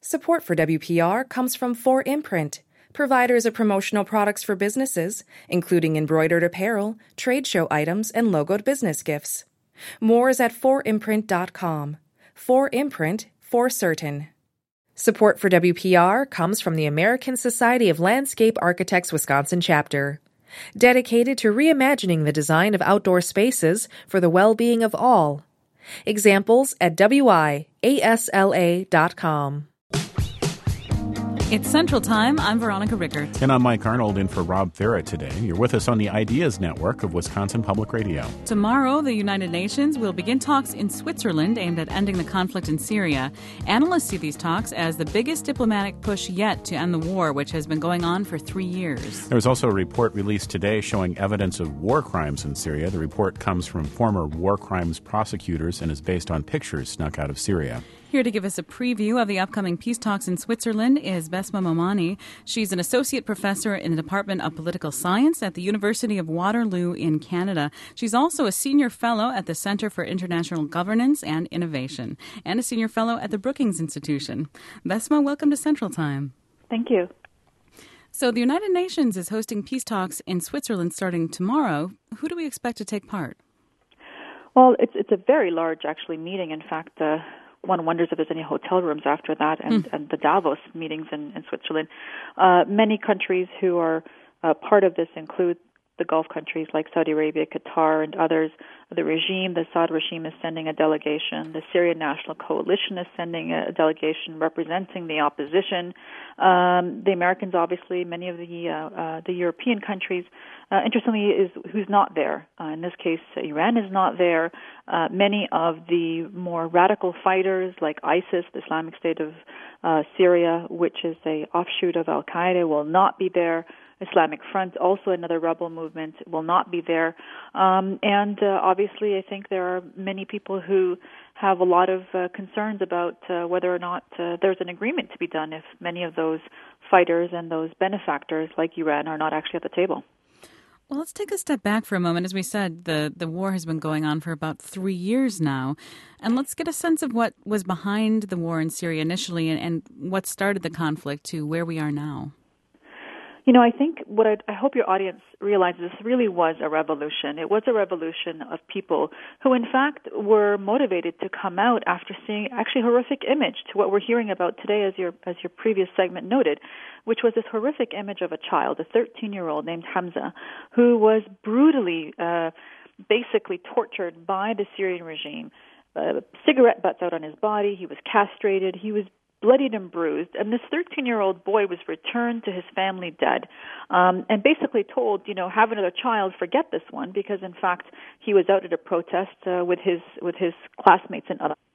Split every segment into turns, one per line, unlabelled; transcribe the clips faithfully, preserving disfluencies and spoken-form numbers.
Support for W P R comes from four imprint, providers of promotional products for businesses, including embroidered apparel, trade show items, and logoed business gifts. More is at four imprint dot com. four imprint, for certain. Support for W P R comes from the American Society of Landscape Architects Wisconsin chapter, dedicated to reimagining the design of outdoor spaces for the well-being of all. Examples at W I A S L A dot com.
It's Central Time. I'm Veronica Rickert.
And I'm Mike Arnold in for Rob Farrett today. You're with us on the Ideas Network of Wisconsin Public Radio.
Tomorrow, the United Nations will begin talks in Switzerland aimed at ending the conflict in Syria. Analysts see these talks as the biggest diplomatic push yet to end the war, which has been going on for three years.
There was also a report released today showing evidence of war crimes in Syria. The report comes from former war crimes prosecutors and is based on pictures snuck out of Syria.
Here to give us a preview of the upcoming peace talks in Switzerland is Besma Momani. She's an associate professor in the Department of Political Science at the University of Waterloo in Canada. She's also a senior fellow at the Center for International Governance and Innovation and a senior fellow at the Brookings Institution. Besma, welcome to Central Time.
Thank you.
So the United Nations is hosting peace talks in Switzerland starting tomorrow. Who do we expect to take part?
Well, it's it's a very large, actually, meeting. In fact, uh, one wonders if there's any hotel rooms after that, and, mm. and the Davos meetings in, in Switzerland. Uh, many countries who are uh, part of this include the Gulf countries like Saudi Arabia, Qatar, and others. The regime, the Assad regime, is sending a delegation. The Syrian National Coalition is sending a delegation representing the opposition. Um, the Americans, obviously, many of the uh, uh, the European countries. Uh, interestingly, is who's not there. Uh, in this case, Iran is not there. Uh, many of the more radical fighters, like ISIS, the Islamic State of uh, Syria, which is a offshoot of Al Qaeda, will not be there. Islamic Front, also another rebel movement, will not be there. Um, and uh, obviously, I think there are many people who have a lot of uh, concerns about uh, whether or not uh, there's an agreement to be done if many of those fighters and those benefactors like Iran are not actually at the table.
Well, let's take a step back for a moment. As we said, the, the war has been going on for about three years now. And let's get a sense of what was behind the war in Syria initially and, and what started the conflict to where we are now.
You know, I think what I'd, I hope your audience realizes this really was a revolution. It was a revolution of people who, in fact, were motivated to come out after seeing actually a horrific image to what we're hearing about today, as your as your previous segment noted, which was this horrific image of a child, a thirteen-year-old named Hamza, who was brutally, uh, basically tortured by the Syrian regime. Uh, cigarette butts out on his body. He was castrated. He was bloodied and bruised, and this thirteen-year-old boy was returned to his family dead, um, and basically told, you know, have another child, forget this one, because in fact he was out at a protest uh, with his with his classmates and others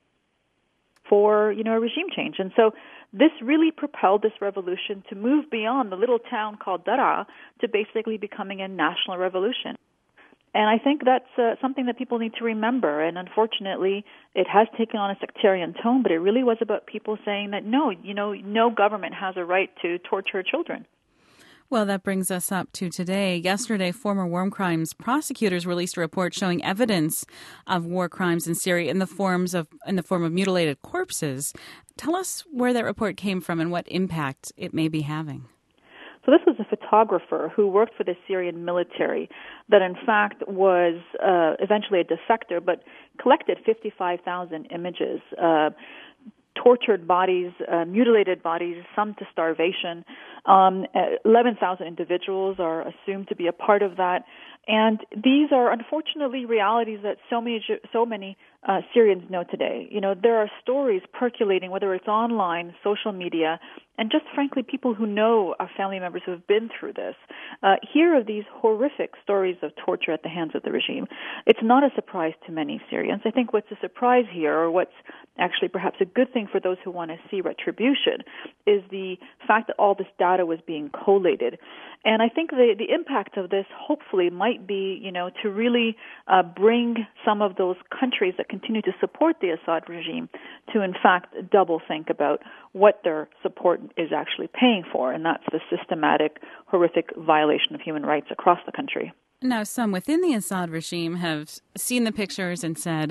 for, you know, a regime change. And so this really propelled this revolution to move beyond the little town called Daraa to basically becoming a national revolution. And I think that's uh, something that people need to remember. And unfortunately, it has taken on a sectarian tone, but it really was about people saying that, no, you know, no government has a right to torture children.
Well, that brings us up to today. Yesterday, former war crimes prosecutors released a report showing evidence of war crimes in Syria in the forms of in the form of mutilated corpses. Tell us where that report came from and what impact it may be having.
So this was a photographer who worked for the Syrian military that, in fact, was uh, eventually a defector, but collected fifty-five thousand images, uh, tortured bodies, uh, mutilated bodies, some to starvation. Um, eleven thousand individuals are assumed to be a part of that. And these are, unfortunately, realities that so many so many uh, Syrians know today. You know, there are stories percolating, whether it's online, social media, and just frankly, people who know our family members who have been through this, uh, hear of these horrific stories of torture at the hands of the regime. It's not a surprise to many Syrians. I think what's a surprise here, or what's actually perhaps a good thing for those who want to see retribution, is the fact that all this data was being collated. And I think the, the impact of this hopefully might be, you know, to really uh, bring some of those countries that continue to support the Assad regime to, in fact, double think about what their support is actually paying for, and that's the systematic, horrific violation of human rights across the country.
Now, some within the Assad regime have seen the pictures and said,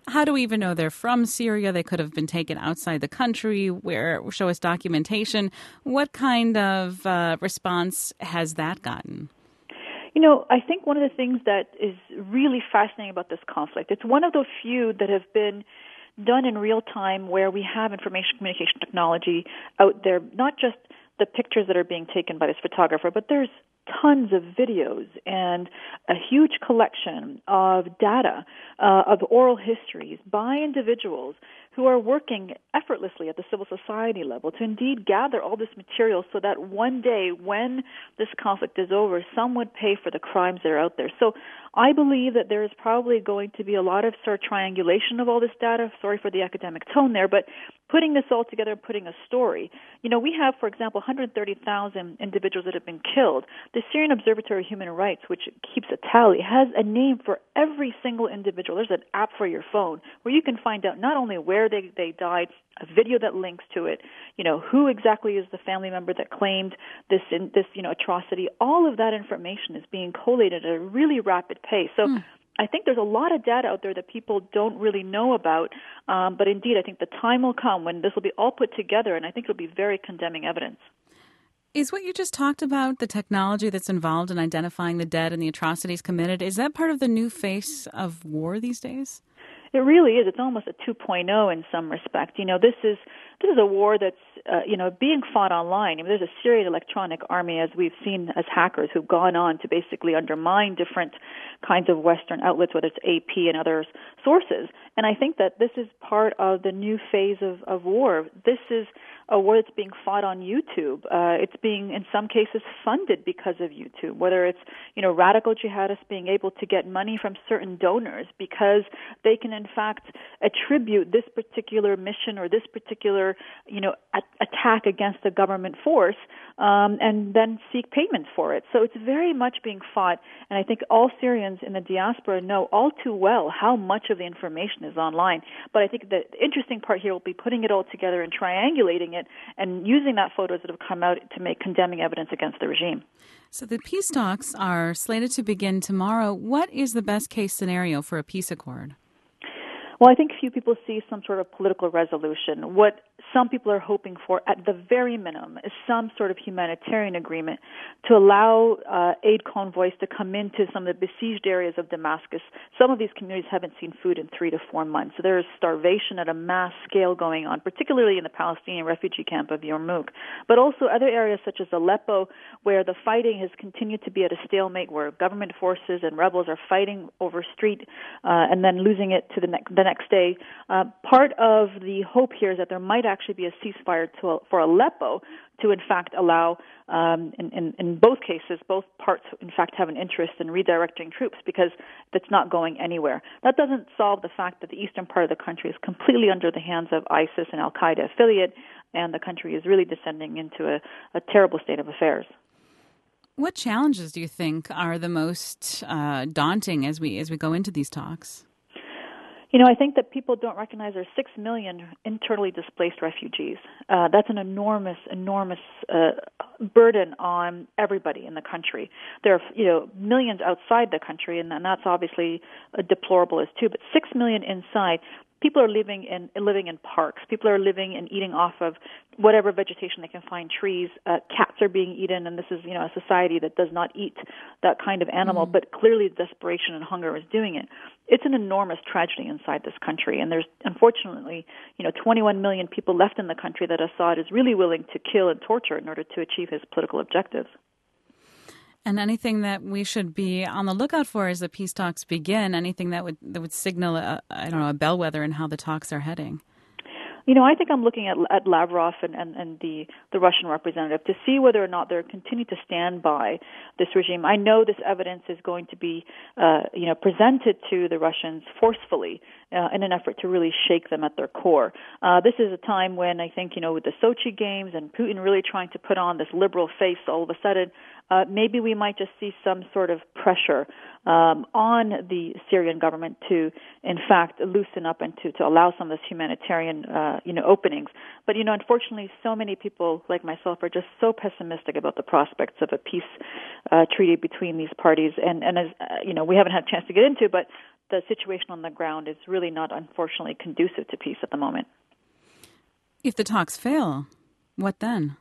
How do we even know they're from Syria? They could have been taken outside the country. Where show us documentation. What kind of uh, response has that gotten?
You know, I think one of the things that is really fascinating about this conflict, it's one of the few that have been done in real time where we have information communication technology out there, not just the pictures that are being taken by this photographer, but there's tons of videos and a huge collection of data, uh, of oral histories by individuals who are working effortlessly at the civil society level to indeed gather all this material so that one day when this conflict is over, some would pay for the crimes that are out there. So I believe that there is probably going to be a lot of sort of triangulation of all this data. Sorry for the academic tone there, but putting this all together and putting a story. You know, we have, for example, one hundred thirty thousand individuals that have been killed. The Syrian Observatory of Human Rights, which keeps a tally, has a name for every single individual. There's an app for your phone where you can find out not only where they, they died, a video that links to it, you know, who exactly is the family member that claimed this in, this you know atrocity. All of that information is being collated at a really rapid pace. So mm. I think there's a lot of data out there that people don't really know about, um, but indeed I think the time will come when this will be all put together, and I think it'll be very condemning evidence.
Is what you just talked about, the technology that's involved in identifying the dead and the atrocities committed, is that part of the new face of war these days?
It really is. It's almost a two point oh in some respect. You know, this is this is a war that's, uh, you know, being fought online. I mean, there's a Syrian electronic army, as we've seen as hackers, who've gone on to basically undermine different kinds of Western outlets, whether it's A P and other sources. And I think that this is part of the new phase of, of war. This is a war that's being fought on YouTube. Uh, it's being, in some cases, funded because of YouTube, whether it's, you know, radical jihadists being able to get money from certain donors because they can, in fact, attribute this particular mission or this particular, you know, a- attack against a government force um, and then seek payment for it. So it's very much being fought, and I think all Syrians in the diaspora know all too well how much of the information is online. But I think the interesting part here will be putting it all together and triangulating it and using that photos that have come out to make condemning evidence against the regime.
So the peace talks are slated to begin tomorrow. What is the best case scenario for a peace accord?
Well, I think few people see some sort of political resolution. What some people are hoping for, at the very minimum, is some sort of humanitarian agreement to allow uh, aid convoys to come into some of the besieged areas of Damascus. Some of these communities haven't seen food in three to four months. So there is starvation at a mass scale going on, particularly in the Palestinian refugee camp of Yarmouk, but also other areas such as Aleppo, where the fighting has continued to be at a stalemate, where government forces and rebels are fighting over street uh, and then losing it to the, ne- the next day. Uh, part of the hope here is that there might actually be a ceasefire to, for Aleppo to, in fact, allow, um, in, in, in both cases, both parts, in fact, have an interest in redirecting troops because that's not going anywhere. That doesn't solve the fact that the eastern part of the country is completely under the hands of ISIS and Al-Qaeda affiliate, and the country is really descending into a, a terrible state of affairs.
What challenges do you think are the most uh, daunting as we as we go into these talks?
You know, I think that people don't recognize there's six million internally displaced refugees. Uh, that's an enormous, enormous uh, burden on everybody in the country. There are, you know, millions outside the country, and, and that's obviously uh, deplorable as too. But six million inside. People are living in living in parks. People are living and eating off of whatever vegetation they can find, trees. Uh, cats are being eaten, and this is, you know, a society that does not eat that kind of animal, mm-hmm. but clearly desperation and hunger is doing it. It's an enormous tragedy inside this country, and there's, unfortunately, you know, twenty-one million people left in the country that Assad is really willing to kill and torture in order to achieve his political objectives.
And anything that we should be on the lookout for as the peace talks begin, anything that would that would signal, a, I don't know, a bellwether in how the talks are heading?
You know, I think I'm looking at, at Lavrov and, and, and the, the Russian representative to see whether or not they're continuing to stand by this regime. I know this evidence is going to be, uh, you know, presented to the Russians forcefully uh, in an effort to really shake them at their core. Uh, this is a time when I think, you know, with the Sochi Games and Putin really trying to put on this liberal face all of a sudden, uh, maybe we might just see some sort of pressure um, on the Syrian government to, in fact, loosen up and to, to allow some of this humanitarian uh, you know, openings. But, you know, unfortunately, so many people like myself are just so pessimistic about the prospects of a peace uh, treaty between these parties. And, and as, uh, you know, we haven't had a chance to get into, but the situation on the ground is really not, unfortunately, conducive to peace at the moment.
If the talks fail, what then?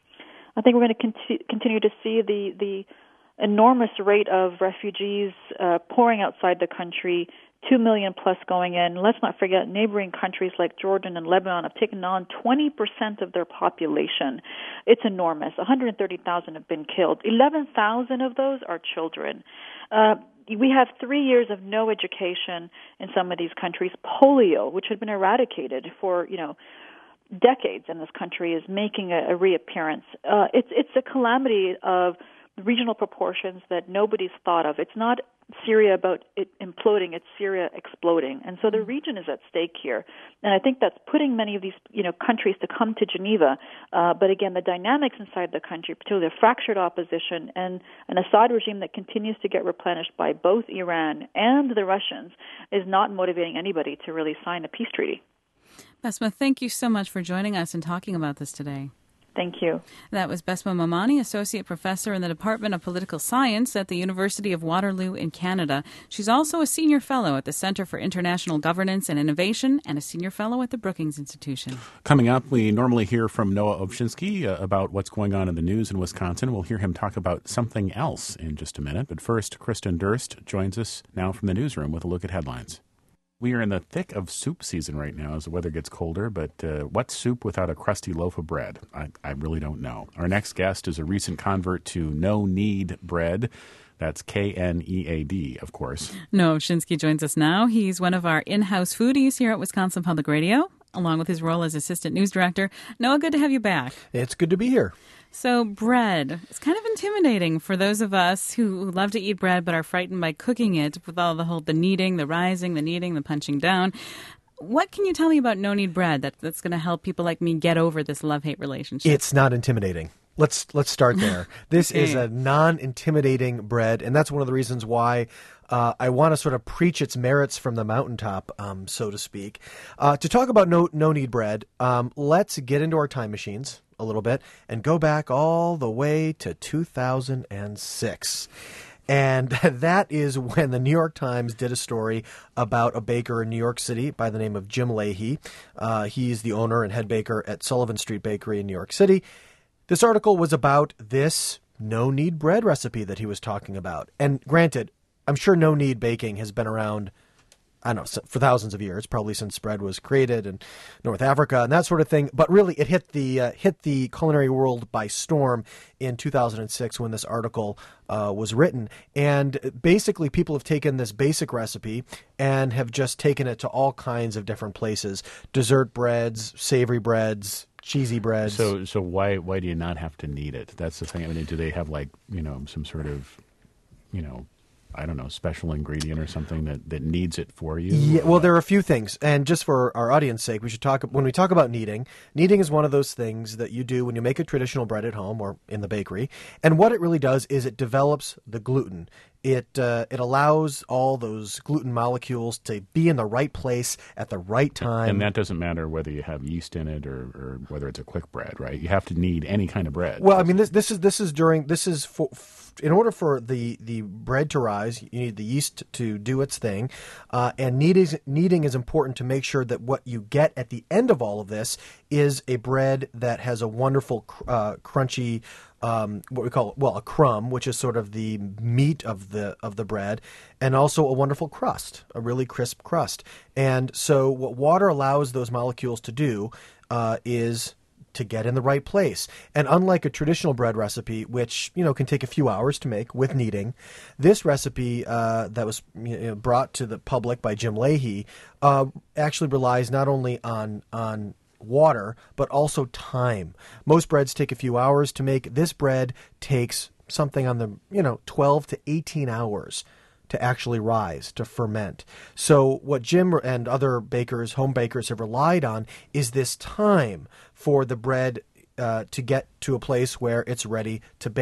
I think we're going to conti- continue to see the, the enormous rate of refugees uh, pouring outside the country, two million plus going in. Let's not forget neighboring countries like Jordan and Lebanon have taken on twenty percent of their population. It's enormous. one hundred thirty thousand have been killed. eleven thousand of those are children. Uh, we have three years of no education in some of these countries. Polio, which had been eradicated for, you know, decades in this country, is making a, a reappearance. Uh, it's it's a calamity of regional proportions that nobody's thought of. It's not Syria about it imploding, it's Syria exploding. And so the region is at stake here. And I think that's putting many of these, you know, countries to come to Geneva. Uh, but again, the dynamics inside the country, particularly the fractured opposition and an Assad regime that continues to get replenished by both Iran and the Russians, is not motivating anybody to really sign a peace treaty.
Besma, thank you so much for joining us and talking about this today.
Thank you.
That was Besma Momani, Associate Professor in the Department of Political Science at the University of Waterloo in Canada. She's also a Senior Fellow at the Center for International Governance and Innovation and a Senior Fellow at the Brookings Institution.
Coming up, we normally hear from Noah Ovchinsky uh, about what's going on in the news in Wisconsin. We'll hear him talk about something else in just a minute. But first, Kristen Durst joins us now from the newsroom with a look at headlines. We are in the thick of soup season right now as the weather gets colder, but uh, what's soup without a crusty loaf of bread? I, I really don't know. Our next guest is a recent convert to no-knead bread. That's K N E A D, of course.
Noah Ovchinsky joins us now. He's one of our in-house foodies here at Wisconsin Public Radio, along with his role as Assistant News Director. Noah, good to have you back.
It's good to be here.
So bread, it's kind of intimidating for those of us who love to eat bread but are frightened by cooking it with all the whole the kneading, the rising, the kneading, the punching down. What can you tell me about no-knead bread that, that's going to help people like me get over this love-hate relationship?
It's not intimidating. Let's let's start there. This
okay.
is a non-intimidating bread, and that's one of the reasons why uh, I want to sort of preach its merits from the mountaintop, um, so to speak. Uh, to talk about no no-knead bread, um, let's get into our time machines a little bit and go back all the way to two thousand six. And that is when the New York Times did a story about a baker in New York City by the name of Jim Leahy. Uh, he's the owner and head baker at Sullivan Street Bakery in New York City. This article was about this no-knead bread recipe that he was talking about. And granted, I'm sure no-knead baking has been around, I don't know, for thousands of years, probably since bread was created in North Africa and that sort of thing. But really, it hit the uh, hit the culinary world by storm in two thousand six when this article uh, was written. And basically, people have taken this basic recipe and have just taken it to all kinds of different places: dessert breads, savory breads, cheesy breads.
So, so why why do you not have to knead it? That's the thing. I mean, do they have like you know some sort of you know. I don't know, special ingredient or something that, that kneads it for you?
Yeah, well, there are a few things. And just for our audience's sake, we should talk, when we talk about kneading, kneading is one of those things that you do when you make a traditional bread at home or in the bakery. And what it really does is it develops the gluten. It uh, it allows all those gluten molecules to be in the right place at the right time.
And that doesn't matter whether you have yeast in it or, or whether it's a quick bread, right? You have to knead any kind of bread.
Well, I mean, this this is this is during this is for. In order for the, the bread to rise, you need the yeast to do its thing. Uh, and kneading, kneading is important to make sure that what you get at the end of all of this is a bread that has a wonderful uh, crunchy, um, what we call, well, a crumb, which is sort of the meat of the of the bread, and also a wonderful crust, a really crisp crust. And so what water allows those molecules to do uh, is to get in the right place. And unlike a traditional bread recipe, which, you know, can take a few hours to make with kneading, this recipe uh, that was you know, brought to the public by Jim Leahy uh, actually relies not only on on water, but also time. Most breads take a few hours to make. This bread takes something on the, you know, twelve to eighteen hours to actually rise, to ferment. So what Jim and other bakers, home bakers, have relied on is this time for the bread uh, to get to a place where it's ready to bake.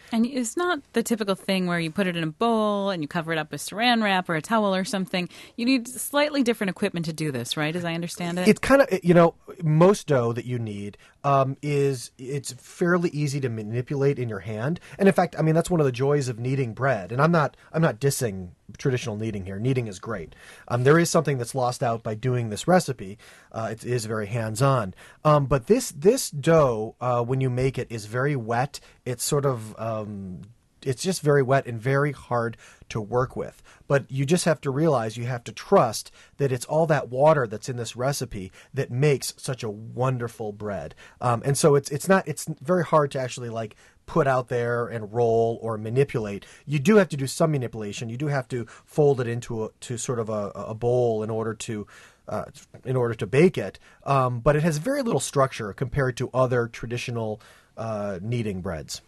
And it's not the typical thing where you put it in a bowl and you cover it up with saran wrap or a towel or something. You need slightly different equipment to do this, right, as I understand it?
It's kind of, you know, most dough that you need um, is, it's fairly easy to manipulate in your hand. And in fact, I mean, that's one of the joys of kneading bread. And I'm not, I'm not dissing traditional kneading here. Kneading is great. Um, there is something that's lost out by doing this recipe. Uh, it is very hands-on. Um, but this, this dough, uh, when you make it, is very wet. It's sort of... Um, It's just very wet and very hard to work with. But you just have to realize, you have to trust that it's all that water that's in this recipe that makes such a wonderful bread. Um, and so it's it's not it's very hard to actually like put out there and roll or manipulate. You do have to do some manipulation. You do have to fold it into a, to sort of a, a bowl in order to uh, in order to bake it. Um, but it has very little structure compared to other traditional uh, kneading breads.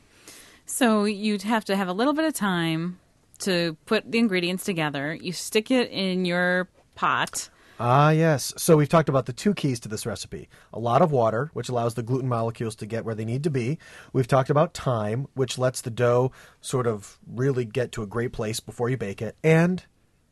So you'd have to have a little bit of time to put the ingredients together. You stick it in your pot.
Ah, yes. So we've talked about the two keys to this recipe. A lot of water, which allows the gluten molecules to get where they need to be. We've talked about time, which lets the dough sort of really get to a great place before you bake it. And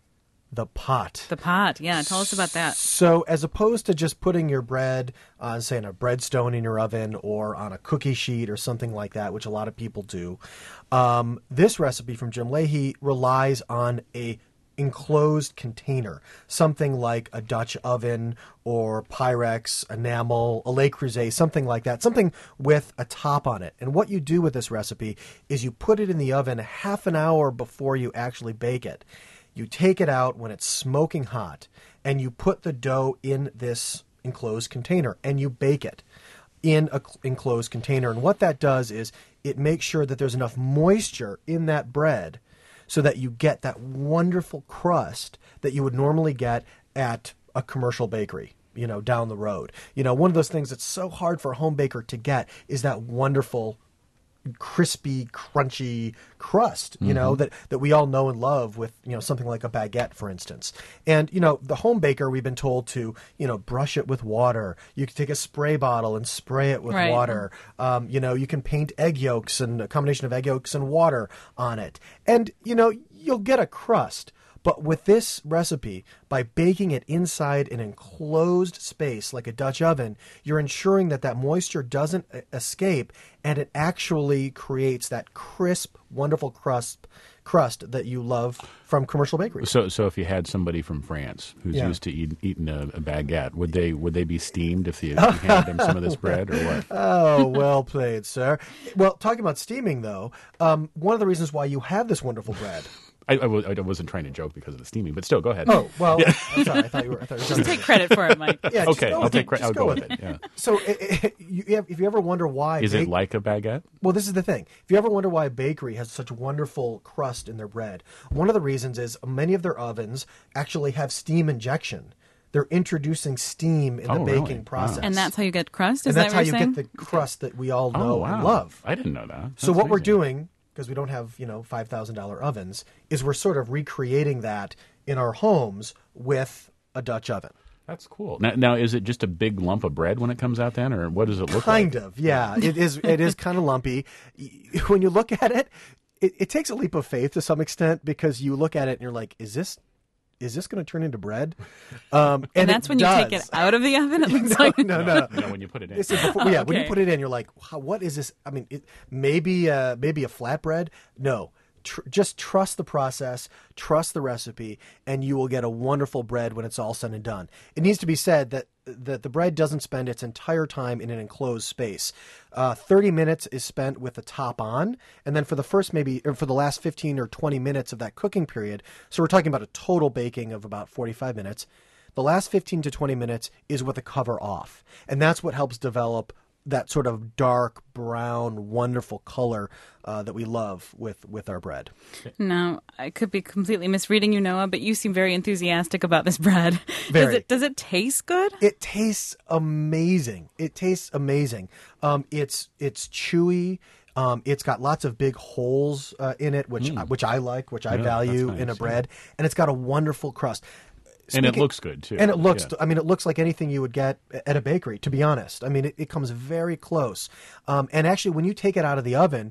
the pot.
The pot, yeah. Tell us about that.
So as opposed to just putting your bread on, say, on a breadstone in your oven or on a cookie sheet or something like that, which a lot of people do, um, this recipe from Jim Lahey relies on a enclosed container, something like a Dutch oven or Pyrex, enamel, a Le Creuset, something like that, something with a top on it. And what you do with this recipe is you put it in the oven half an hour before you actually bake it. You take it out when it's smoking hot, and you put the dough in this enclosed container, and you bake it in an enclosed container. And what that does is it makes sure that there's enough moisture in that bread so that you get that wonderful crust that you would normally get at a commercial bakery, you know, down the road. You know, one of those things that's so hard for a home baker to get is that wonderful crispy, crunchy crust, you know, mm-hmm. that, that we all know and love with, you know, something like a baguette, for instance. And, you know, the home baker, we've been told to, you know, brush it with water. You can take a spray bottle and spray it with
right.
water. Um, you know, you can paint egg yolks and a combination of egg yolks and water on it. And, you know, you'll get a crust. But with this recipe, by baking it inside an enclosed space like a Dutch oven, you're ensuring that that moisture doesn't escape, and it actually creates that crisp, wonderful crust crust that you love from commercial bakeries.
So, so if you had somebody from France who's
yeah.
used to eat, eating a, a baguette, would they would they be steamed if you, if you handed them some of this bread, or what?
Oh, well played, sir. Well, talking about steaming, though, um, one of the reasons why you have this wonderful bread.
I, I, w- I wasn't trying to joke because of the steaming, but still, go ahead.
Oh, well, yeah. I'm sorry. I thought you were. I thought you were
just take credit for it, Mike.
Yeah,
okay,
I'll
take credit. I'll
go,
go
with
with
it.
it. Yeah.
So, it, it, you have, if you ever wonder why,
is
bake-
it like a baguette?
Well, this is the thing. If you ever wonder why a bakery has such wonderful crust in their bread, one of the reasons is many of their ovens actually have steam injection. They're introducing steam in
oh,
the baking
really?
process.
Wow.
And that's how you get crust? Is
and that's
that
how
what
you
you're saying?
get the crust that we all
Oh,
know
wow.
and love.
I didn't know that. That's
so what
amazing.
we're doing, because we don't have, you know, five thousand dollars ovens, is we're sort of recreating that in our homes with a Dutch oven.
That's cool. Now, now, is it just a big lump of bread when it comes out then, or what does it look
kind
like?
Kind of, yeah. It is It is kind of lumpy. When you look at it, it, it takes a leap of faith to some extent, because you look at it and you're like, is this is this going to turn into bread? Um, and
and that's
it
when
does.
you take it out of the oven? It looks
no,
like
no, no, no.
No, when you put it in.
This is before, yeah, when you
Okay.
put it in, you're like, wow, what is this? I mean, it, maybe uh, maybe a flatbread? No. Tr- just trust the process, trust the recipe, and you will get a wonderful bread when it's all said and done. It needs to be said that that the bread doesn't spend its entire time in an enclosed space. Uh, thirty minutes is spent with the top on, and then for the first maybe, or for the last fifteen or twenty minutes of that cooking period, so we're talking about a total baking of about forty-five minutes, the last fifteen to twenty minutes is with the cover off. And that's what helps develop that sort of dark brown, wonderful color uh, that we love with, with our bread.
No, I could be completely misreading you, Noah, but you seem very enthusiastic about this bread.
Very.
Does it, does it taste good?
It tastes amazing. It tastes amazing. Um, it's it's chewy. Um, it's got lots of big holes uh, in it, which
Mm.
which I like, which I
Yeah,
value
that's
in a
nice,
bread. And it's got a wonderful crust.
And it
Speaking-
looks good, too.
And it looks,
Yeah.
I mean, it looks like anything you would get at a bakery, to be honest. I mean, it, it comes very close. Um, and actually, when you take it out of the oven,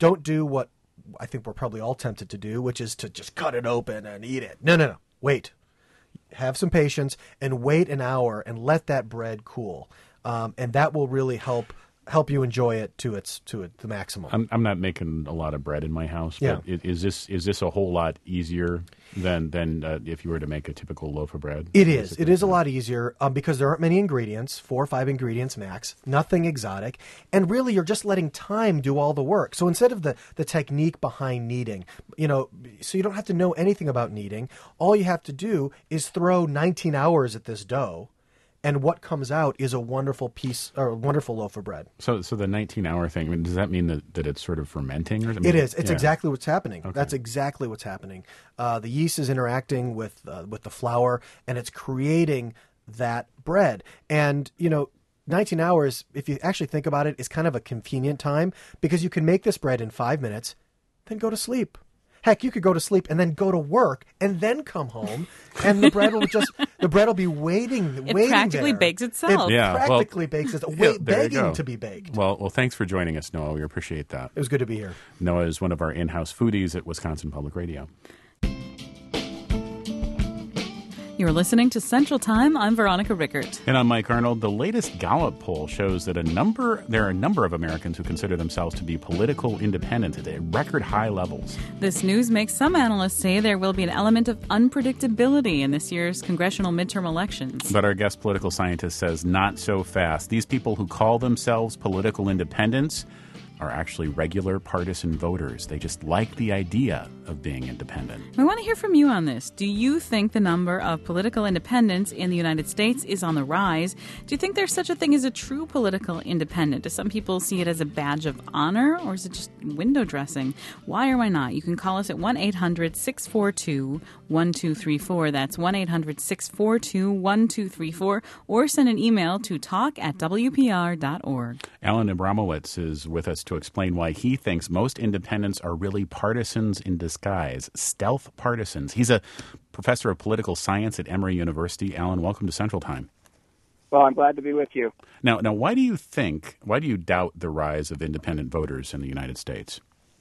don't do what I think we're probably all tempted to do, which is to just cut it open and eat it. No, no, no. Wait. Have some patience and wait an hour and let that bread cool. Um, and that will really help help you enjoy it to its to it, the maximum.
I'm, I'm not making a lot of bread in my house, but
Yeah.
is this is this a whole lot easier than than uh, if you were to make a typical loaf of bread?
It is. It is a lot easier um, because there aren't many ingredients, four or five ingredients max, nothing exotic. And really, you're just letting time do all the work. So instead of the, the technique behind kneading, you know, so you don't have to know anything about kneading. All you have to do is throw nineteen hours at this dough. And what comes out is a wonderful piece or a wonderful loaf of bread.
So, so the nineteen hour thing. I mean, does that mean that, that it's sort of fermenting? Or I mean,
It is. It's
yeah.
exactly what's happening.
Okay.
That's exactly what's happening. Uh, the yeast is interacting with uh, with the flour, and it's creating that bread. And you know, nineteen hours, if you actually think about it, is kind of a convenient time because you can make this bread in five minutes, then go to sleep. Heck, you could go to sleep and then go to work and then come home, and the bread will just the bread will be waiting,
It
waiting
practically
there.
bakes itself.
It
Yeah, well,
practically bakes itself,
yeah,
wait,
there you go.
begging to be baked.
Well, well, thanks for joining us, Noah. We appreciate that.
It was good to be here.
Noah is one of our in-house foodies at Wisconsin Public Radio.
You're listening to Central Time. I'm Veronica Rickert.
And I'm Mike Arnold. The latest Gallup poll shows that a number there are a number of Americans who consider themselves to be political independent at record high levels.
This news makes some analysts say there will be an element of unpredictability in this year's congressional midterm elections.
But our guest political scientist says not so fast. These people who call themselves political independents are actually regular partisan voters. They just like the idea of being independent.
We want to hear from you on this. Do you think the number of political independents in the United States is on the rise? Do you think there's such a thing as a true political independent? Do some people see it as a badge of honor, or is it just window dressing? Why or why not? You can call us at one eight hundred six four two one two three four. That's one eight hundred six four two one two three four. Or send an email to talk at w p r dot org.
Alan Abramowitz is with us to explain why he thinks most independents are really partisans in disguise, stealth partisans. He's a professor of political science at Emory University. Alan, welcome to Central Time.
Well, I'm glad to be with you.
Now, now, why do you think, why do you doubt the rise of independent voters in the United States?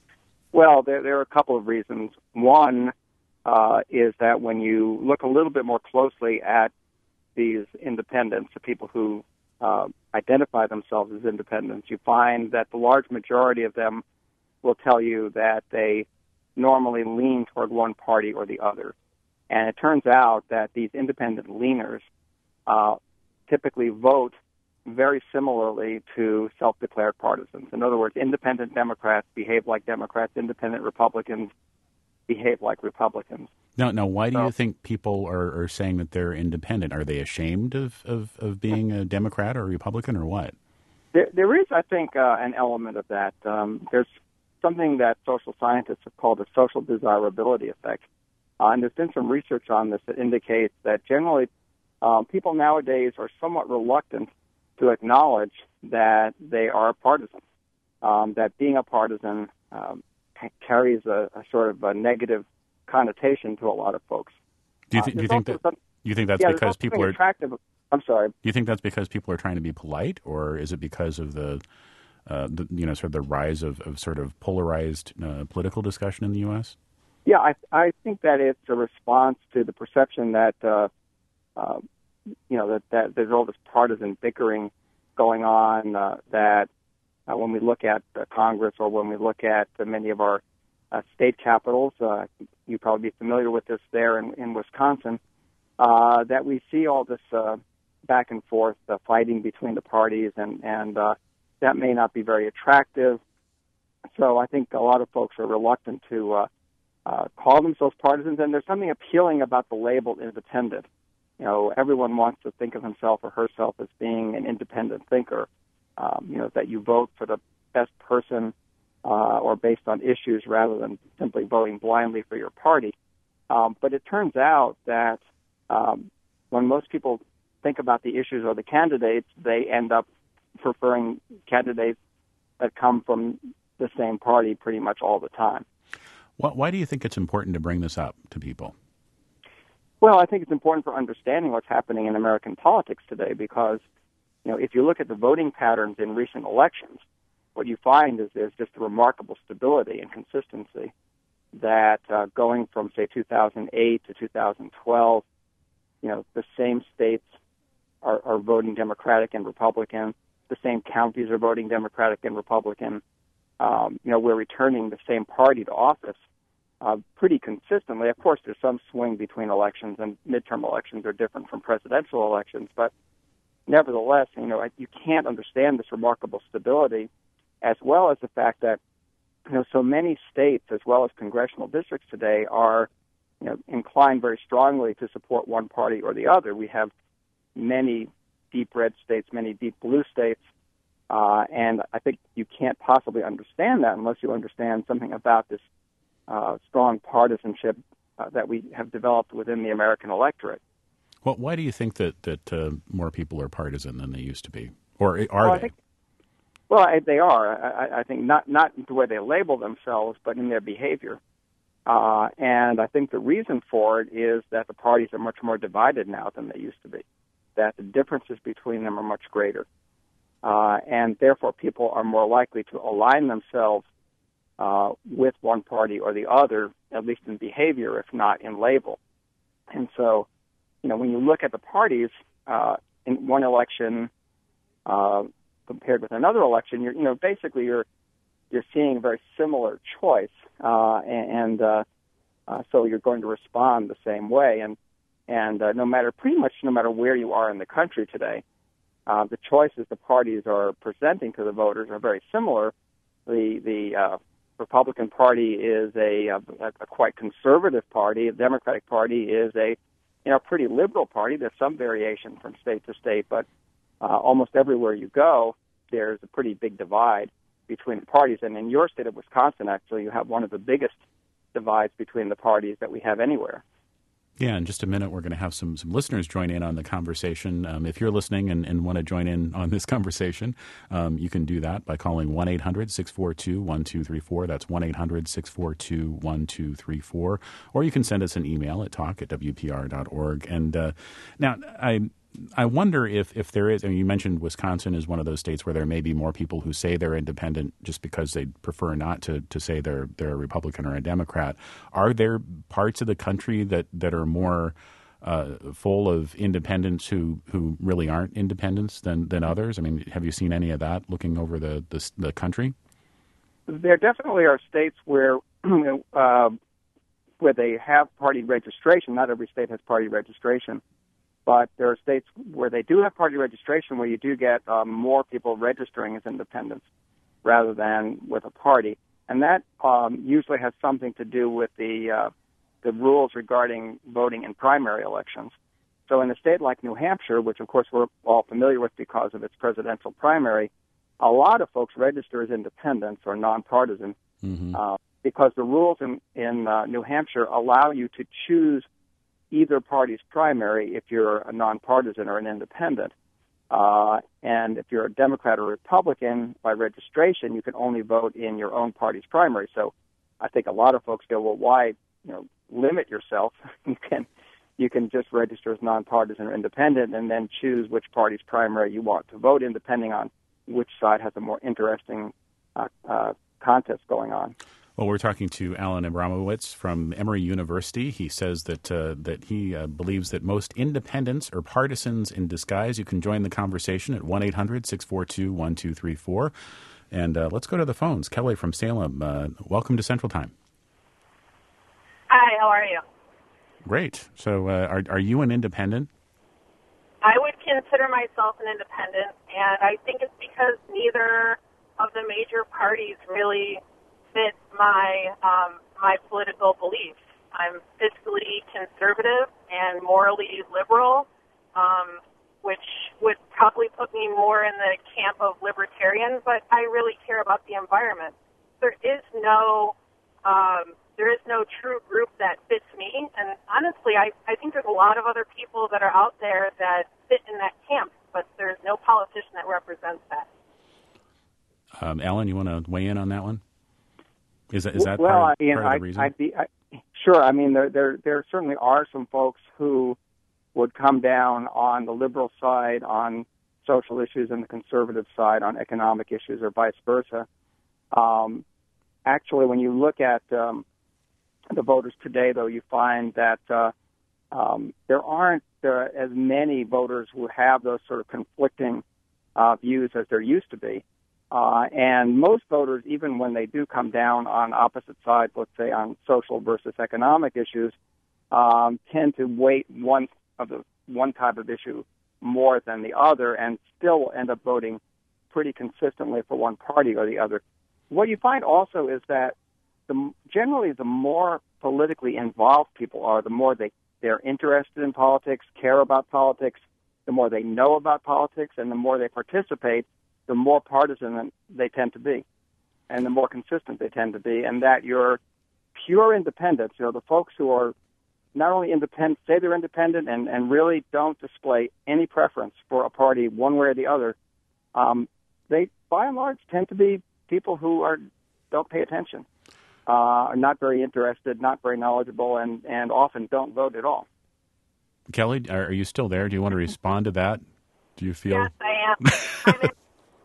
Well, there, there are a couple of reasons. One uh, is that when you look a little bit more closely at these independents, the people who uh, identify themselves as independents, you find that the large majority of them will tell you that they normally lean toward one party or the other. And it turns out that these independent leaners uh, typically vote very similarly to self-declared partisans. In other words, independent Democrats behave like Democrats, independent Republicans behave like Republicans.
Now, now, why do
So-
you think people are, are saying that they're independent? Are they ashamed of, of, of being a Democrat or a Republican, or what?
There, there is, I think, uh, an element of that. Um, there's something that social scientists have called the social desirability effect. Uh, and there's been some research on this that indicates that generally um, people nowadays are somewhat reluctant to acknowledge that they are partisan, um, that being a partisan um, ca- carries a, a sort of a negative connotation to a lot of folks.
Do you,
Uh,
th- do you
there's
think that?
also some-
You think that's
yeah, there's
because
also
people
something
are?
attractive. I'm sorry.
Do you think that's because people are trying to be polite, or is it because of the, uh, the you know, sort of the rise of, of sort of polarized uh, political discussion in the U S?
Yeah, I, I think that it's a response to the perception that, uh, uh, you know, that, that there's all this partisan bickering going on, uh, that uh, when we look at uh, Congress or when we look at uh, many of our uh, state capitals, uh, you'd probably be familiar with this there in, in Wisconsin, uh, that we see all this uh, back and forth uh, fighting between the parties, and, and uh, that may not be very attractive. So I think a lot of folks are reluctant to uh, uh, call themselves partisans, and there's something appealing about the label independent. You know, everyone wants to think of himself or herself as being an independent thinker. Um, you know, that you vote for the best person uh, or based on issues rather than simply voting blindly for your party. Um, but it turns out that um, when most people think about the issues or the candidates, they end up preferring candidates that come from the same party pretty much all the time.
Why, why do you think it's important to bring this up to people?
Well, I think it's important for understanding what's happening in American politics today because, you know, if you look at the voting patterns in recent elections, what you find is there's just a remarkable stability and consistency that uh, going from, say, two thousand eight to two thousand twelve, you know, the same states are, are voting Democratic and Republican. The same counties are voting Democratic and Republican. Um, you know, we're returning the same party to office uh, pretty consistently. Of course, there's some swing between elections, and midterm elections are different from presidential elections. But nevertheless, you know, you can't understand this remarkable stability, as well as the fact that, you know, so many states, as well as congressional districts today, are, you know, inclined very strongly to support one party or the other. We have many deep red states, many deep blue states, uh, and I think you can't possibly understand that unless you understand something about this uh, strong partisanship uh, that we have developed within the American electorate.
Well, why do you think that that uh, more people are partisan than they used to be, or are
well,
they?
I think, well, I, they are. I, I think not not the way they label themselves, but in their behavior. Uh, and I think the reason for it is that the parties are much more divided now than they used to be, that the differences between them are much greater. Uh, and therefore, people are more likely to align themselves uh, with one party or the other, at least in behavior, if not in label. And so, you know, when you look at the parties uh, in one election uh, compared with another election, you're, you know, basically you're you're seeing a very similar choice, uh, and uh, uh, so you're going to respond the same way. And and uh, no matter, pretty much no matter where you are in the country today, uh, the choices the parties are presenting to the voters are very similar. The the uh, Republican Party is a, a, a quite conservative party. The Democratic Party is a you know pretty liberal party. There's some variation from state to state, but uh, almost everywhere you go, there's a pretty big divide between the parties. And in your state of Wisconsin, actually, you have one of the biggest divides between the parties that we have anywhere.
Yeah, in just a minute, we're going to have some, some listeners join in on the conversation. Um, if you're listening and, and want to join in on this conversation, um, you can do that by calling one eight hundred six four two one two three four. That's one eight hundred six four two one two three four. Or you can send us an email at talk at w p r dot org. And uh, now, I I wonder if, if there is, I mean, you mentioned Wisconsin is one of those states where there may be more people who say they're independent just because they prefer not to, to say they're they're a Republican or a Democrat. Are there parts of the country that, that are more uh, full of independents who, who really aren't independents than, than others? I mean, have you seen any of that looking over the, the, the country?
There definitely are states where uh, where they have party registration. Not every state has party registration. But there are states where they do have party registration where you do get um, more people registering as independents rather than with a party. And that um, usually has something to do with the uh, the rules regarding voting in primary elections. So in a state like New Hampshire, which of course we're all familiar with because of its presidential primary, a lot of folks register as independents or nonpartisan mm-hmm. uh, because the rules in, in uh, New Hampshire allow you to choose either party's primary if you're a nonpartisan or an independent. Uh, and if you're a Democrat or Republican, by registration, you can only vote in your own party's primary. So I think a lot of folks go, well, why, you know, limit yourself? you can you can just register as nonpartisan or independent and then choose which party's primary you want to vote in, depending on which side has a more interesting uh, uh, contest going on.
Well, we're talking to Alan Abramowitz from Emory University. He says that uh, that he uh, believes that most independents are partisans in disguise. You can join the conversation at one eight hundred six four two one two three four. And uh, let's go to the phones. Kelly from Salem, uh, welcome to Central Time.
Hi, how are you?
Great. So uh, are, are you an independent?
I would consider myself an independent, and I think it's because neither of the major parties really fit my um, my political beliefs. I'm fiscally conservative and morally liberal, um, which would probably put me more in the camp of libertarian, but I really care about the environment. There is no um, there is no true group that fits me, and honestly, I, I think there's a lot of other people that are out there that fit in that camp, but there's no politician that represents that.
Um, Alan, you want to weigh in on that one? Is that, is that
well,
part,
I mean,
part of the
I,
reason?
I'd be, I, sure. I mean, there, there there certainly are some folks who would come down on the liberal side on social issues and the conservative side on economic issues, or vice versa. Um, actually, when you look at um, the voters today, though, you find that uh, um, there aren't uh, as many voters who have those sort of conflicting uh, views as there used to be. Uh, and most voters, even when they do come down on opposite sides, let's say on social versus economic issues, um, tend to weight one of the one type of issue more than the other, and still end up voting pretty consistently for one party or the other. What you find also is that the, generally the more politically involved people are, the more they, they're interested in politics, care about politics, the more they know about politics, and the more they participate, the more partisan they tend to be, and the more consistent they tend to be, and that your pure independents, you know, the folks who are not only independent, say they're independent and, and really don't display any preference for a party one way or the other, um, they, by and large, tend to be people who are don't pay attention, uh, are not very interested, not very knowledgeable, and, and often don't vote at all.
Kelly, are you still there? Do you want to respond to that? Do you feel?
Yes, I am. I'm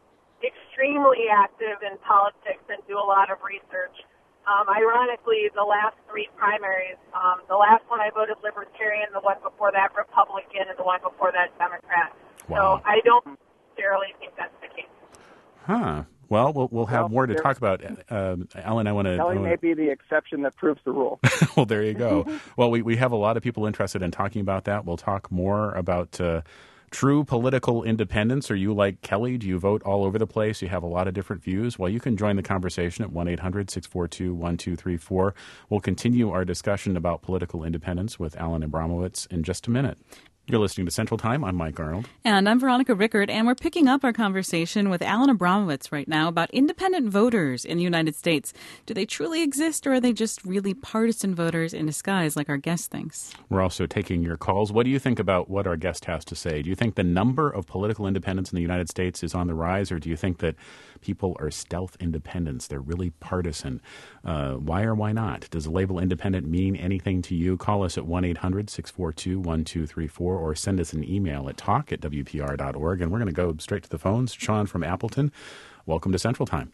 extremely active in politics and do a lot of research. Um, ironically, the last three primaries, um, the last one I voted Libertarian, the one before that Republican, and the one before that Democrat.
Wow.
So I don't necessarily think that's the case.
Huh. Well, we'll, we'll have
well,
more to
there,
talk about. Um, Alan, I want to...
Kelly
wanna...
may be the exception that proves the rule.
Well, there you go. Well, we, we have a lot of people interested in talking about that. We'll talk more about... Uh, True political independence. Are you like Kelly? Do you vote all over the place? You have a lot of different views? Well, you can join the conversation at one eight hundred six four two one two three four. We'll continue our discussion about political independence with Alan Abramowitz in just a minute. You're listening to Central Time. I'm Mike Arnold.
And I'm Veronica Rickard, and we're picking up our conversation with Alan Abramowitz right now about independent voters in the United States. Do they truly exist, or are they just really partisan voters in disguise, like our guest thinks?
We're also taking your calls. What do you think about what our guest has to say? Do you think the number of political independents in the United States is on the rise, or do you think that people are stealth independents? They're really partisan. Uh, why or why not? Does the label independent mean anything to you? Call us at one eight hundred six four two one two three four or send us an email at talk at w p r dot org. And we're going to go straight to the phones. Sean from Appleton, welcome to Central Time.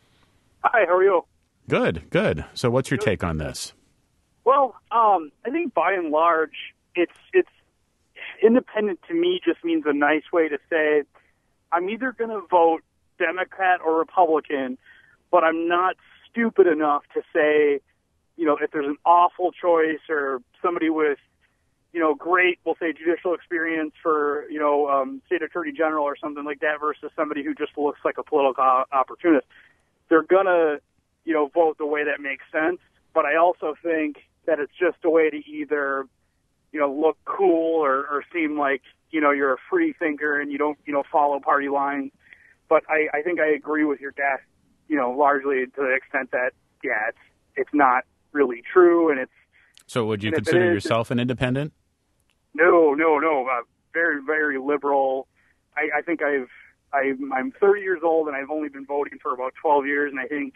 Hi, how are you?
Good, good. So what's your take on this?
Well, um, I think by and large, it's it's independent to me just means a nice way to say I'm either going to vote Democrat or Republican, but I'm not stupid enough to say, you know, if there's an awful choice or somebody with, you know, great, we'll say, judicial experience for, you know, um, state attorney general or something like that versus somebody who just looks like a political opportunist. They're going to, you know, vote the way that makes sense. But I also think that it's just a way to either, you know, look cool or, or seem like, you know, you're a free thinker and you don't, you know, follow party lines. But I, I think I agree with your guest, you know, largely to the extent that, yeah, it's it's not really true. And it's.
So would you consider is, yourself an independent?
No, no, no. Uh, very, very liberal. I, I think I've, I'm, I'm thirty years old and I've only been voting for about twelve years. And I think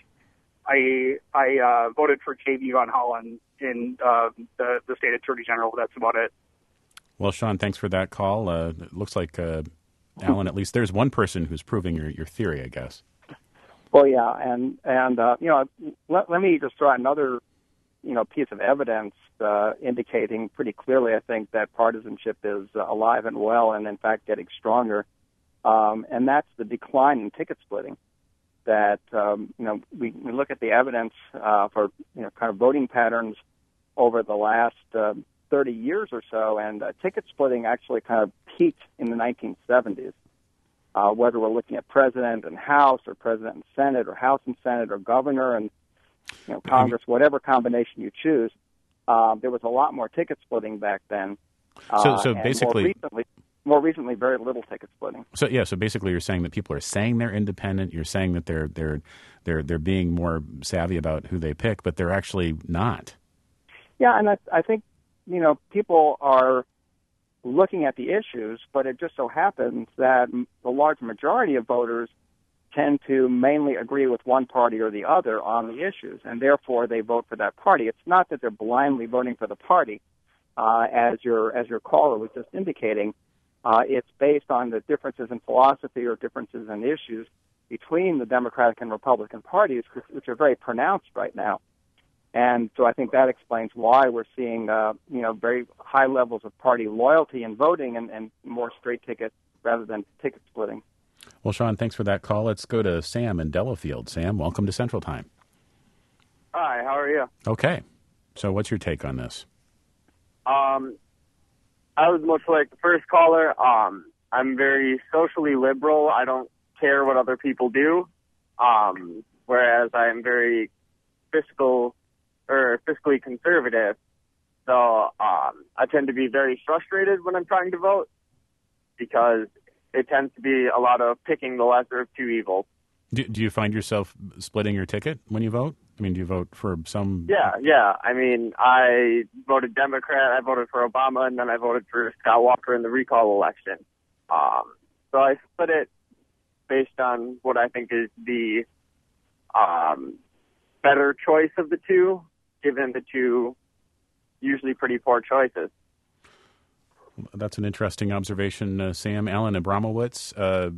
I, I uh, voted for J B Van Hollen in uh, the, the state attorney general. That's about it.
Well, Sean, thanks for that call. Uh, it looks like, uh, Alan, at least there's one person who's proving your, your theory, I guess.
Well, yeah. And, and uh, you know, let, let me just throw out another, you know, piece of evidence uh, indicating pretty clearly, I think, that partisanship is uh, alive and well and, in fact, getting stronger. Um, and that's the decline in ticket splitting. That, um, you know, we, we look at the evidence uh, for, you know, kind of voting patterns over the last uh, thirty years or so, and uh, ticket splitting actually kind of peaked in the nineteen seventies. Uh, whether we're looking at president and House or president and Senate or House and Senate or governor and, you know, Congress, whatever combination you choose, uh, there was a lot more ticket splitting back then. Uh,
so, so basically,
more recently, more recently, very little ticket splitting.
So, yeah. So basically, you're saying that people are saying they're independent. You're saying that they're they're they're they're being more savvy about who they pick, but they're actually not.
Yeah, and I, I think you know people are looking at the issues, but it just so happens that the large majority of voters tend to mainly agree with one party or the other on the issues, and therefore they vote for that party. It's not that they're blindly voting for the party, uh, as your as your caller was just indicating. Uh, it's based on the differences in philosophy or differences in issues between the Democratic and Republican parties, which are very pronounced right now. And so I think that explains why we're seeing, uh, you know, very high levels of party loyalty in voting and, and more straight ticket rather than ticket splitting.
Well, Sean, thanks for that call. Let's go to Sam in Delafield. Sam, welcome to Central Time.
Hi, how are you?
Okay. So what's your take on this?
Um, I was much like the first caller. Um, I'm very socially liberal. I don't care what other people do, um, whereas I am very fiscal or fiscally conservative. So um, I tend to be very frustrated when I'm trying to vote because it tends to be a lot of picking the lesser of two evils.
Do, do you find yourself splitting your ticket when you vote? I mean, do you vote for some...
Yeah, yeah. I mean, I voted Democrat, I voted for Obama, and then I voted for Scott Walker in the recall election. Um, so I split it based on what I think is the um, better choice of the two, given the two usually pretty poor choices.
That's an interesting observation, uh, Sam. Alan Abramowitz, uh,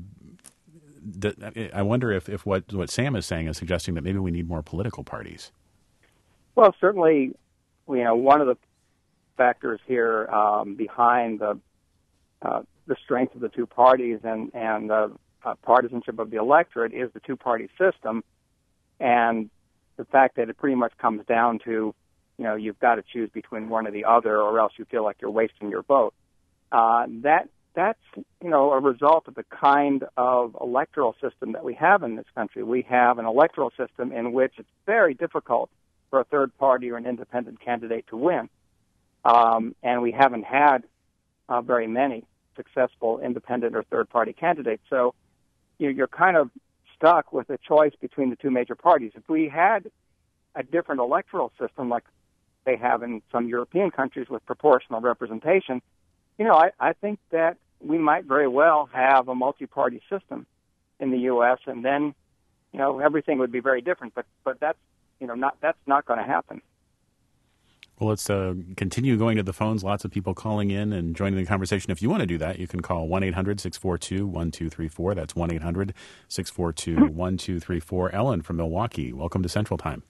the, I wonder if, if what, what Sam is saying is suggesting that maybe we need more political parties.
Well, certainly, you know, one of the factors here um, behind the uh, the strength of the two parties and, and the uh, partisanship of the electorate is the two-party system, and the fact that it pretty much comes down to, you know, you've got to choose between one or the other, or else you feel like you're wasting your vote. Uh, that that's you know a result of the kind of electoral system that we have in this country. We have an electoral system in which it's very difficult for a third party or an independent candidate to win, um, and we haven't had uh, very many successful independent or third party candidates. So you know, you're kind of stuck with a choice between the two major parties. If we had a different electoral system like they have in some European countries with proportional representation, you know, I, I think that we might very well have a multi-party system in the U S, and then, you know, everything would be very different. But but that's you know not that's not going to happen.
Well, let's uh, continue going to the phones. Lots of people calling in and joining the conversation. If you want to do that, you can call one eight hundred six four two one two three four. That's one eight hundred six four two one two three four. Ellen from Milwaukee, welcome to Central Time.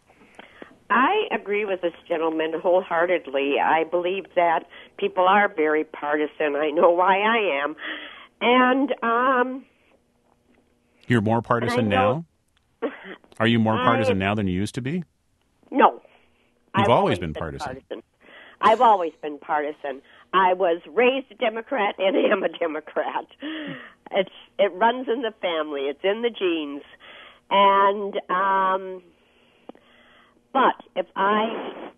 I agree with this gentleman wholeheartedly. I believe that people are very partisan. I know why I am. And, um...
You're more partisan now? Are you more partisan I, now than you used to be?
No.
You've
I've
always,
always
been,
been
partisan.
partisan. I've always been partisan. I was raised a Democrat and am a Democrat. It's It runs in the family. It's in the genes. And, um... But if I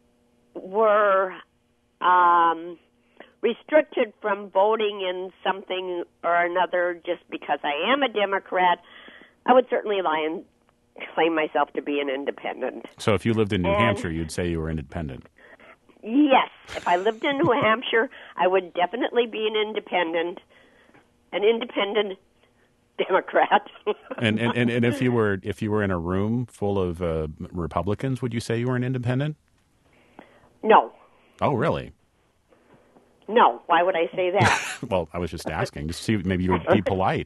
were um, restricted from voting in something or another just because I am a Democrat, I would certainly lie and claim myself to be an independent.
So if you lived in New
and,
Hampshire, you'd say you were independent?
Yes. If I lived in New Hampshire, I would definitely be an independent, an independent Democrat.
and, and, and and if you were if you were in a room full of uh, Republicans, would you say you were an independent?
No.
Oh, really?
No. Why would I say that?
Well, I was just asking to see maybe you would be polite.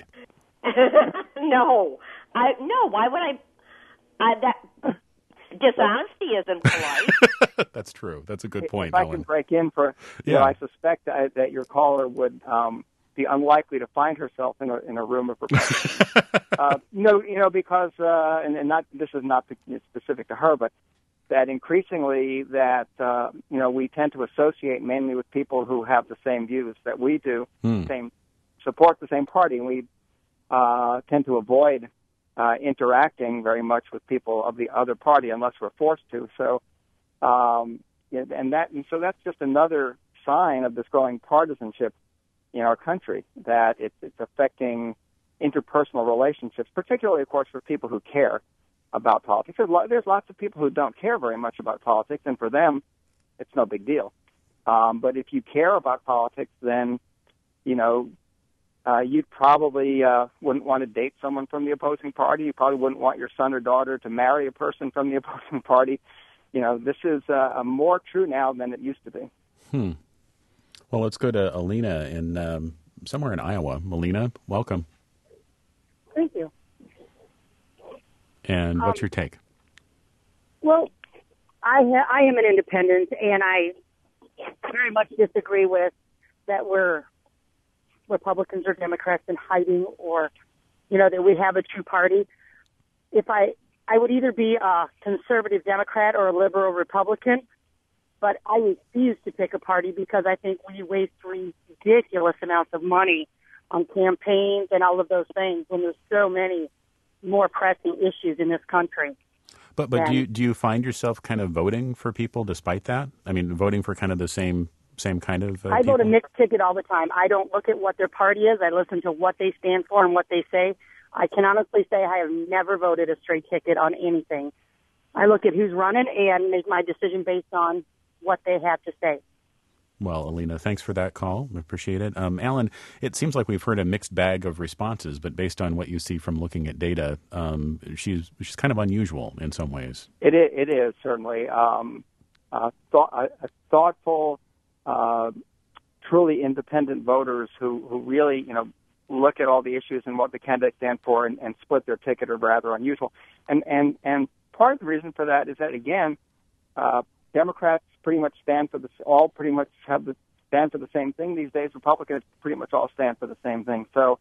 No, I no. Why would I? I that dishonesty isn't polite.
That's true. That's a good point,
if I
Ellen.
can break in for, you
yeah.
know, I suspect that, that your caller would um, be unlikely to find herself in a in a room of Republicans. uh, no, you know, because uh, and, and not this is not specific to her, but that increasingly that uh, you know we tend to associate mainly with people who have the same views that we do,
hmm.
same support the same party, and we uh, tend to avoid uh, interacting very much with people of the other party unless we're forced to. So, um, and that and so that's just another sign of this growing partisanship in our country, that it's, it's affecting interpersonal relationships, particularly, of course, for people who care about politics. There's, lo- there's lots of people who don't care very much about politics, and for them, it's no big deal. Um, but if you care about politics, then, you know, uh, you probably uh, wouldn't want to date someone from the opposing party. You probably wouldn't want your son or daughter to marry a person from the opposing party. You know, this is uh, more true now than it used to be.
Hmm. Well, let's go to Alina in um, somewhere in Iowa. Alina, welcome.
Thank you.
And what's
um,
your take?
Well, I ha- I am an independent, and I very much disagree with that we're Republicans or Democrats in hiding, or you know that we have a true party. If I I would either be a conservative Democrat or a liberal Republican, but I refuse to pick a party because I think we waste ridiculous amounts of money on campaigns and all of those things when there's so many more pressing issues in this country.
But but
and,
do you do you find yourself kind of voting for people despite that? I mean, voting for kind of the same same kind of uh,
I vote
people?
a mixed ticket all the time. I don't look at what their party is. I listen to what they stand for and what they say. I can honestly say I have never voted a straight ticket on anything. I look at who's running and make my decision based on what they have to say.
Well, Alina, thanks for that call. We appreciate it. Um, Alan, it seems like we've heard a mixed bag of responses, but based on what you see from looking at data, um, she's she's kind of unusual in some ways.
It is, it is certainly um, uh, thought, a thoughtful, uh, truly independent voters who, who really, you know, look at all the issues and what the candidates stand for and, and split their ticket are rather unusual. And and and part of the reason for that is that again, uh, Democrats pretty much stand for the all pretty much have the stand for the same thing these days. Republicans pretty much all stand for the same thing. So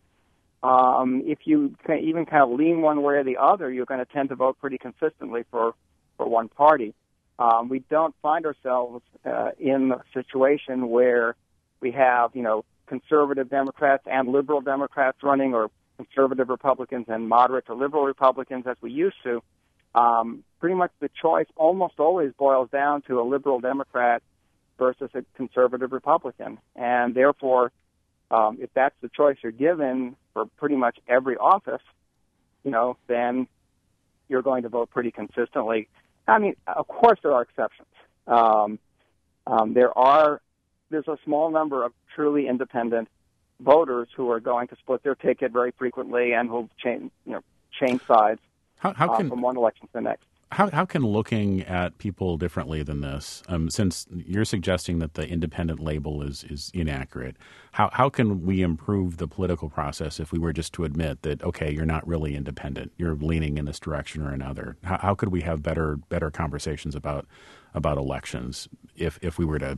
um, if you can even kind of lean one way or the other, you're going to tend to vote pretty consistently for for one party. Um, we don't find ourselves uh, in a situation where we have you know conservative Democrats and liberal Democrats running, or conservative Republicans and moderate to liberal Republicans as we used to. Um, pretty much the choice almost always boils down to a liberal Democrat versus a conservative Republican. And therefore, um, if that's the choice you're given for pretty much every office, you know, then you're going to vote pretty consistently. I mean, of course there are exceptions. Um, um, there are, there's a small number of truly independent voters who are going to split their ticket very frequently and who'll change, you know, change sides.
How, how can,
uh, from one election to the next.
How, how can looking at people differently than this, um, since you're suggesting that the independent label is, is inaccurate, how, how can we improve the political process if we were just to admit that, okay, you're not really independent, you're leaning in this direction or another? How, how could we have better better conversations about about elections if, if we were to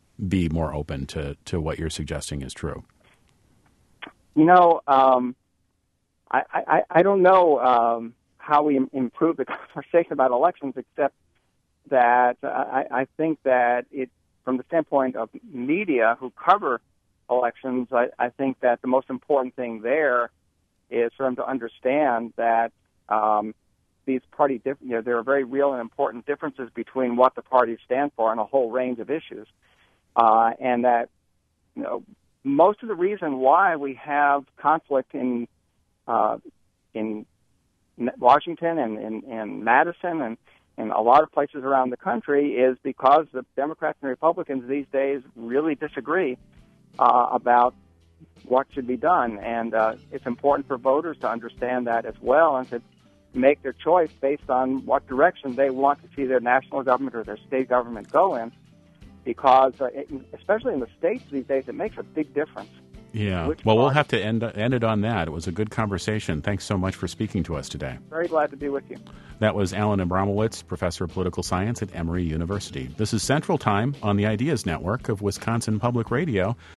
be more open to, to what you're suggesting is true?
You know, um, I, I, I don't know um, how we improve the conversation about elections, except that I, I think that it, from the standpoint of media who cover elections, I, I think that the most important thing there is for them to understand that um, these party, diff- you know, there are very real and important differences between what the parties stand for on a whole range of issues, uh, and that you know most of the reason why we have conflict in uh, in Washington and in, in Madison and in a lot of places around the country is because the Democrats and Republicans these days really disagree uh, about what should be done. And uh, it's important for voters to understand that as well and to make their choice based on what direction they want to see their national government or their state government go in. Because, uh, it, especially in the states these days, it makes a big difference.
Yeah.
Which
well,
part?
We'll have to end, end it on that. It was a good conversation. Thanks so much for speaking to us today.
Very glad to be with you.
That was Alan Abramowitz, professor of political science at Emory University. This is Central Time on the Ideas Network of Wisconsin Public Radio.